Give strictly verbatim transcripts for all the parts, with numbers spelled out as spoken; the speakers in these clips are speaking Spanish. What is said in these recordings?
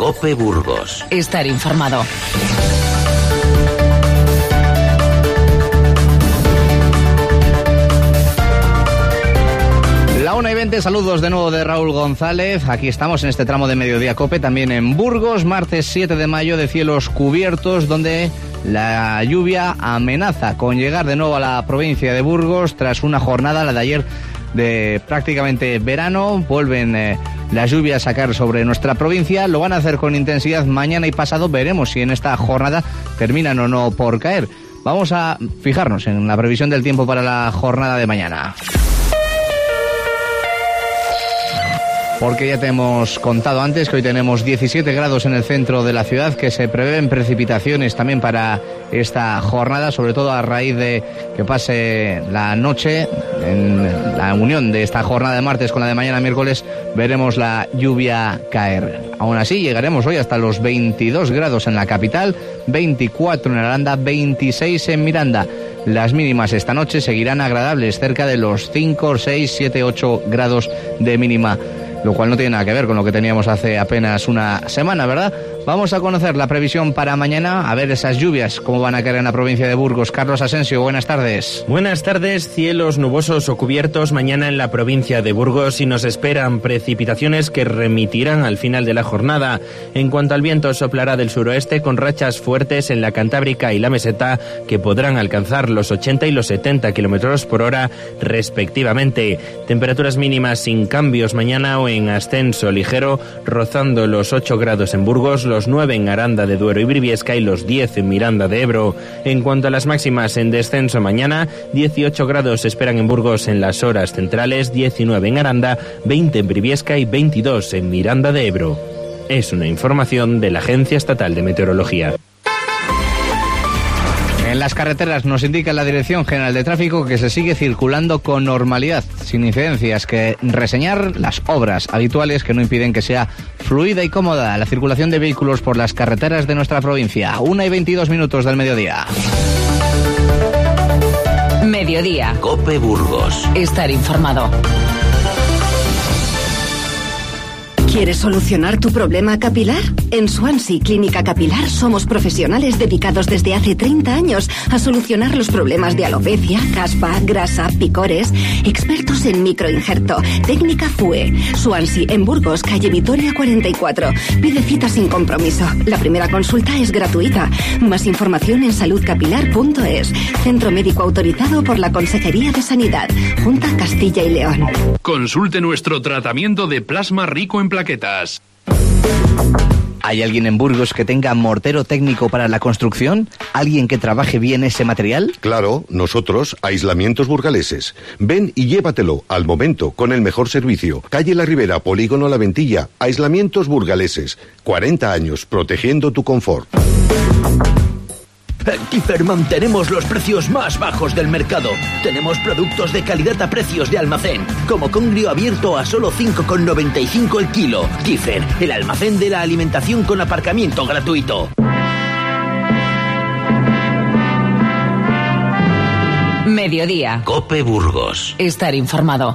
COPE Burgos. Estar informado. La una y veinte, saludos de nuevo de Raúl González. Aquí estamos en este tramo de Mediodía COPE, también en Burgos, martes siete de mayo, de cielos cubiertos, donde la lluvia amenaza con llegar de nuevo a la provincia de Burgos tras una jornada, la de ayer, de prácticamente verano. Vuelven eh, las lluvias a caer sobre nuestra provincia. Lo van a hacer con intensidad mañana y pasado. Veremos si en esta jornada terminan o no por caer. Vamos a fijarnos en la previsión del tiempo para la jornada de mañana. Porque ya te hemos contado antes que hoy tenemos diecisiete grados en el centro de la ciudad, que se prevén precipitaciones también para esta jornada, sobre todo a raíz de que pase la noche. En la unión de esta jornada de martes con la de mañana miércoles veremos la lluvia caer. Aún así llegaremos hoy hasta los veintidós grados en la capital, veinticuatro en Aranda, veintiséis en Miranda. Las mínimas esta noche seguirán agradables, cerca de los cinco, seis, siete, ocho grados de mínima, lo cual no tiene nada que ver con lo que teníamos hace apenas una semana, ¿verdad? Vamos a conocer la previsión para mañana, a ver esas lluvias, cómo van a caer en la provincia de Burgos. Carlos Asensio, buenas tardes. Buenas tardes, cielos nubosos o cubiertos mañana en la provincia de Burgos y nos esperan precipitaciones que remitirán al final de la jornada. En cuanto al viento, soplará del suroeste con rachas fuertes en la Cantábrica y la Meseta que podrán alcanzar los ochenta y los setenta kilómetros por hora respectivamente. Temperaturas mínimas sin cambios mañana o en ascenso ligero, rozando los ocho grados en Burgos, los nueve en Aranda de Duero y Briviesca y los diez en Miranda de Ebro. En cuanto a las máximas, en descenso mañana, dieciocho grados se esperan en Burgos en las horas centrales, diecinueve en Aranda, veinte en Briviesca y veintidós en Miranda de Ebro. Es una información de la Agencia Estatal de Meteorología. En las carreteras nos indica la Dirección General de Tráfico que se sigue circulando con normalidad, sin incidencias, que reseñar las obras habituales que no impiden que sea fluida y cómoda la circulación de vehículos por las carreteras de nuestra provincia. Una y veintidós minutos del mediodía. Mediodía. COPE Burgos. Estar informado. ¿Quieres solucionar tu problema capilar? En Swansea Clínica Capilar somos profesionales dedicados desde hace treinta años a solucionar los problemas de alopecia, caspa, grasa, picores. Expertos en microinjerto. Técnica F U E. Swansea en Burgos, calle Vitoria cuarenta y cuatro. Pide cita sin compromiso. La primera consulta es gratuita. Más información en salud capilar punto es. Centro médico autorizado por la Consejería de Sanidad. Junta Castilla y León. Consulte nuestro tratamiento de plasma rico en plaquetas. ¿Hay alguien en Burgos que tenga mortero técnico para la construcción? ¿Alguien que trabaje bien ese material? Claro, nosotros, Aislamientos Burgaleses. Ven y llévatelo al momento con el mejor servicio. Calle La Ribera, Polígono La Ventilla. Aislamientos Burgaleses. cuarenta años protegiendo tu confort. En Kieferman tenemos los precios más bajos del mercado. Tenemos productos de calidad a precios de almacén, como congrio abierto a solo cinco con noventa y cinco el kilo. Kiefer, el almacén de la alimentación con aparcamiento gratuito. Mediodía. COPE Burgos. Estar informado.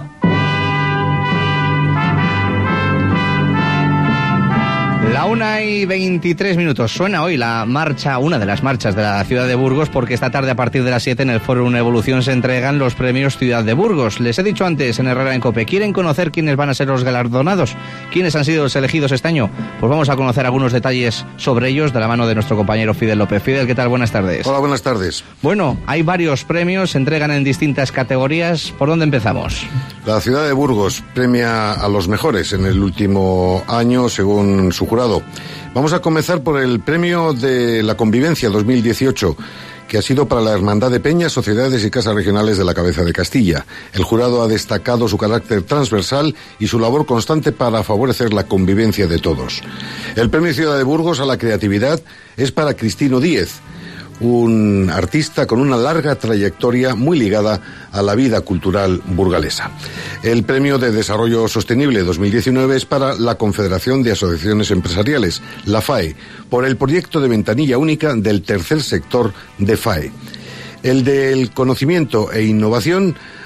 La una y veintitrés minutos. Suena hoy la marcha, una de las marchas de la ciudad de Burgos, porque esta tarde a partir de las siete en el Foro Una Evolución se entregan los premios Ciudad de Burgos. Les he dicho antes en Herrera en COPE, ¿quieren conocer quiénes van a ser los galardonados? ¿Quiénes han sido los elegidos este año? Pues vamos a conocer algunos detalles sobre ellos de la mano de nuestro compañero Fidel López. Fidel, ¿qué tal? Buenas tardes. Hola, buenas tardes. Bueno, hay varios premios, se entregan en distintas categorías. ¿Por dónde empezamos? La ciudad de Burgos premia a los mejores en el último año, según su jurado. Vamos a comenzar por el premio de la convivencia dos mil dieciocho, que ha sido para la Hermandad de Peñas, Sociedades y Casas Regionales de la Cabeza de Castilla. El jurado ha destacado su carácter transversal y su labor constante para favorecer la convivencia de todos. El premio Ciudad de Burgos a la creatividad es para Cristino Díez, un artista con una larga trayectoria muy ligada a la vida cultural burgalesa. El Premio de Desarrollo Sostenible dos mil diecinueve es para la Confederación de Asociaciones Empresariales, la FAE, por el proyecto de ventanilla única del tercer sector de FAE. El del Conocimiento e Innovación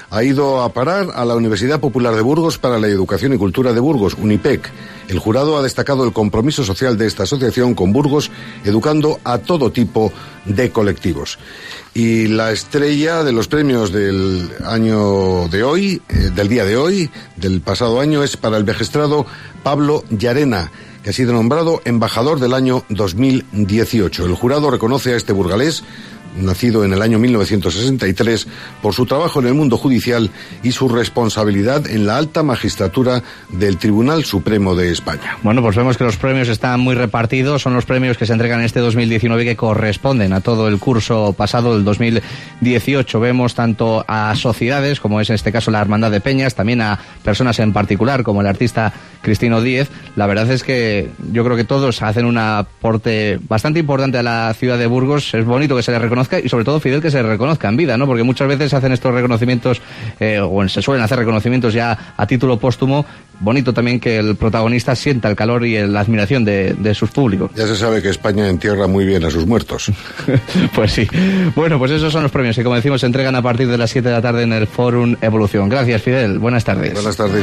ha ido a parar a la Universidad Popular de Burgos para la Educación y Cultura de Burgos, UNIPEC. El jurado ha destacado el compromiso social de esta asociación con Burgos, educando a todo tipo de colectivos. Y la estrella de los premios del año de hoy, eh, del día de hoy, del pasado año, es para el vejestrado Pablo Llarena, que ha sido nombrado embajador del año dos mil dieciocho. El jurado reconoce a este burgalés, nacido en el año mil novecientos sesenta y tres, por su trabajo en el mundo judicial y su responsabilidad en la alta magistratura del Tribunal Supremo de España. Bueno, pues vemos que los premios están muy repartidos, son los premios que se entregan en este dos mil diecinueve que corresponden a todo el curso pasado del dos mil dieciocho. Vemos tanto a sociedades, como es en este caso la Hermandad de Peñas, también a personas en particular, como el artista Cristino Díez. La verdad es que yo creo que todos hacen un aporte bastante importante a la ciudad de Burgos. Es bonito que se les reconozca y sobre todo, Fidel, que se reconozca en vida, ¿no? Porque muchas veces hacen estos reconocimientos eh, o se suelen hacer reconocimientos ya a título póstumo. Bonito también que el protagonista sienta el calor y la admiración de, de sus públicos. Ya se sabe que España entierra muy bien a sus muertos. Pues sí. Bueno, pues esos son los premios que, como decimos, se entregan a partir de las siete de la tarde en el Fórum Evolución. Gracias, Fidel. Buenas tardes. Buenas tardes.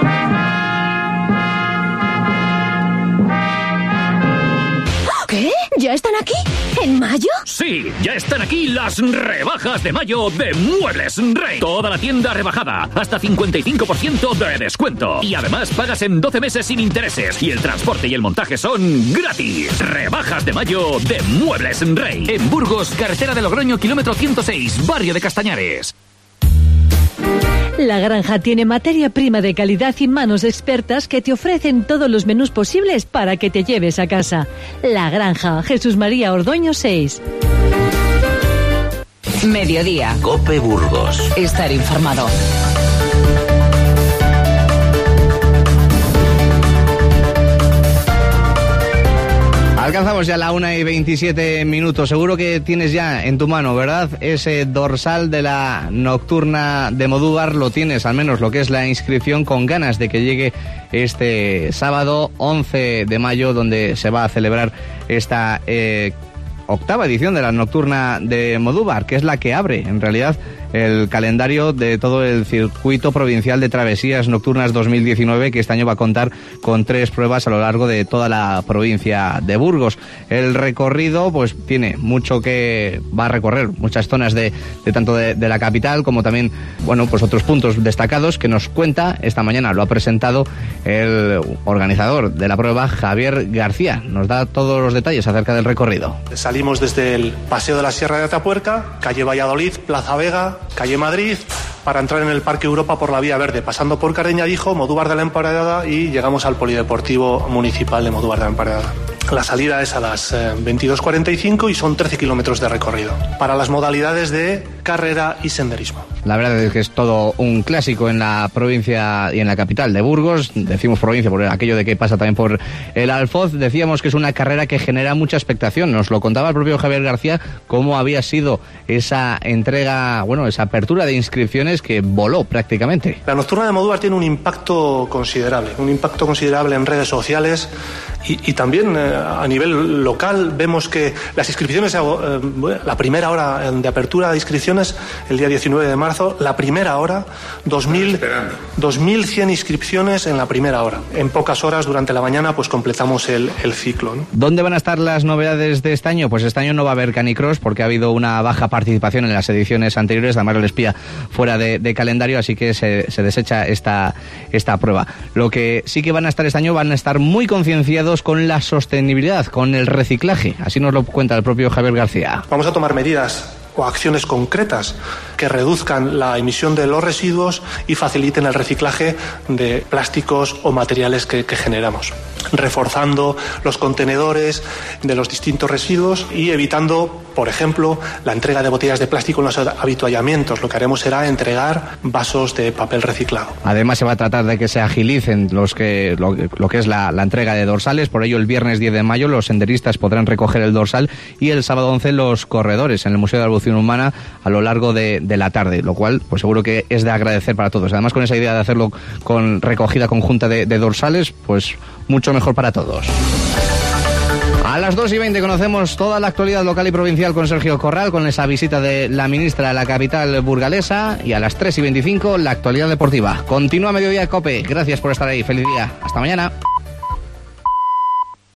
¿Qué? ¿Ya están aquí? ¿En mayo? Sí, ya están aquí las rebajas de mayo de Muebles Rey. Toda la tienda rebajada, hasta cincuenta y cinco por ciento de descuento. Y además pagas en doce meses sin intereses. Y el transporte y el montaje son gratis. Rebajas de mayo de Muebles Rey. En Burgos, carretera de Logroño, kilómetro ciento seis, barrio de Castañares. La Granja tiene materia prima de calidad y manos expertas que te ofrecen todos los menús posibles para que te lleves a casa. La Granja, Jesús María Ordoño seis. Mediodía. COPE Burgos. Estar informado. Alcanzamos ya la una y veintisiete minutos. Seguro que tienes ya en tu mano, ¿verdad? Ese dorsal de la nocturna de Modúvar. Lo tienes, al menos lo que es la inscripción, con ganas de que llegue este sábado once de mayo, donde se va a celebrar esta eh, octava edición de la nocturna de Modúvar, que es la que abre, en realidad, el calendario de todo el circuito provincial de travesías nocturnas dos mil diecinueve, que este año va a contar con tres pruebas a lo largo de toda la provincia de Burgos. El recorrido pues tiene mucho que va a recorrer, muchas zonas de, de tanto de, de la capital como también, bueno, pues otros puntos destacados que nos cuenta esta mañana. Lo ha presentado el organizador de la prueba, Javier García. Nos da todos los detalles acerca del recorrido. Salimos desde el Paseo de la Sierra de Atapuerca, calle Valladolid, Plaza Vega, calle Madrid, para entrar en el Parque Europa por la Vía Verde, pasando por Cardeñadijo, Modúvar de la Emparedada, y llegamos al Polideportivo Municipal de Modúvar de la Emparedada. La salida es a las eh, veintidós cuarenta y cinco y son trece kilómetros de recorrido para las modalidades de carrera y senderismo. La verdad es que es todo un clásico en la provincia y en la capital de Burgos. Decimos provincia por aquello de que pasa también por el Alfoz. Decíamos que es una carrera que genera mucha expectación. Nos lo contaba el propio Javier García, cómo había sido esa entrega, bueno, esa apertura de inscripciones que voló prácticamente. La nocturna de Modúvar tiene un impacto considerable, un impacto considerable en redes sociales y, y también eh, a nivel local. Vemos que las inscripciones, eh, la primera hora de apertura de inscripciones, el día diecinueve de marzo, la primera hora, dos mil cien inscripciones en la primera hora. En pocas horas durante la mañana pues completamos el, el ciclo, ¿no? ¿Dónde van a estar las novedades de este año? Pues este año no va a haber canicross porque ha habido una baja participación en las ediciones anteriores. Además, el espía fuera de, de calendario, así que se, se desecha esta, esta prueba. Lo que sí que van a estar este año, van a estar muy concienciados con la sostenibilidad, con el reciclaje. Así nos lo cuenta el propio Javier García. Vamos a tomar medidas o acciones concretas que reduzcan la emisión de los residuos y faciliten el reciclaje de plásticos o materiales que, que generamos, reforzando los contenedores de los distintos residuos y evitando, por ejemplo, la entrega de botellas de plástico en los habituallamientos. Lo que haremos será entregar vasos de papel reciclado. Además, se va a tratar de que se agilicen los que, lo, lo que es la, la entrega de dorsales. Por ello, el viernes diez de mayo los senderistas podrán recoger el dorsal y el sábado once los corredores en el Museo de Evolución Humana a lo largo de, de la tarde, lo cual pues seguro que es de agradecer para todos. Además, con esa idea de hacerlo con recogida conjunta de, de dorsales, pues mucho mejor para todos. A las dos y veinte conocemos toda la actualidad local y provincial con Sergio Corral, con esa visita de la ministra a la capital burgalesa, y a las tres y veinticinco la actualidad deportiva. Continúa Mediodía COPE. Gracias por estar ahí. Feliz día. Hasta mañana.